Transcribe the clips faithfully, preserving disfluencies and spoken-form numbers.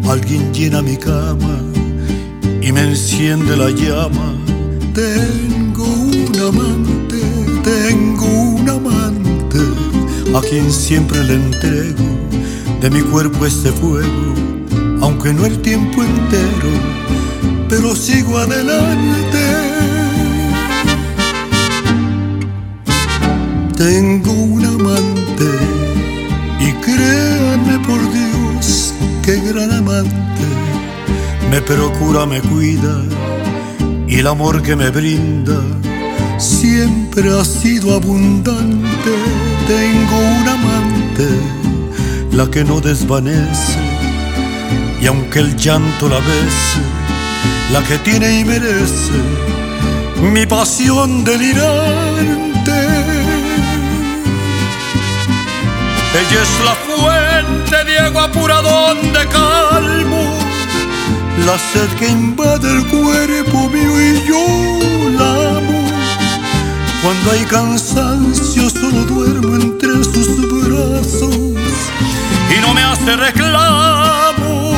alguien llena mi cama y me enciende la llama. Tengo un amante, tengo un amante, a quien siempre le entrego de mi cuerpo este fuego, aunque no el tiempo entero, pero sigo adelante. Tengo un amante y créanme por Dios, qué gran amante. Me procura, me cuida y el amor que me brinda siempre ha sido abundante. Tengo un amante, la que no desvanece, y aunque el llanto la bese, la que tiene y merece mi pasión delirante. Ella es la fuente de agua pura donde calmo la sed que invade el cuerpo mío, y yo la amo. Cuando hay cansancio solo duermo entre sus brazos y no me hace reclamos.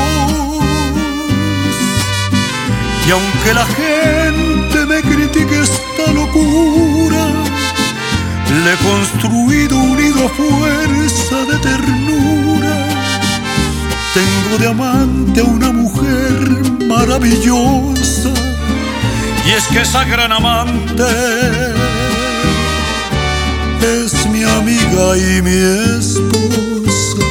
Y aunque la gente me critique esta locura, le he construido un nido a fuerza de ternura. Tengo de amante a una mujer maravillosa, y es que esa gran amante es mi amiga y mi esposa.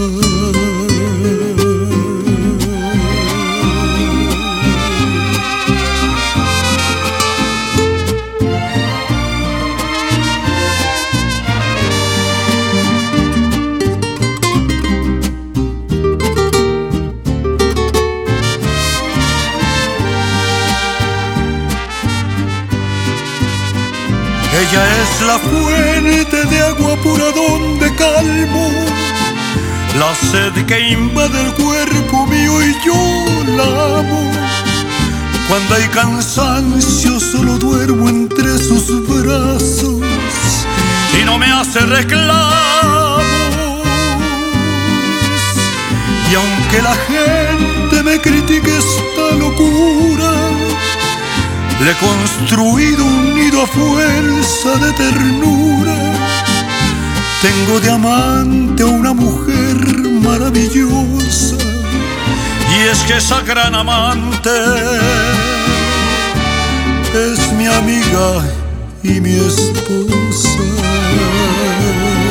Ella es la fuente de agua pura donde calmo la sed que invade el cuerpo mío, y yo la amo. Cuando hay cansancio solo duermo entre sus brazos y no me hace reclamos. Y aunque la gente me critique esta locura, le he construido un nido a fuerza de ternura. Tengo de amante a una mujer maravillosa, y es que esa gran amante es mi amiga y mi esposa.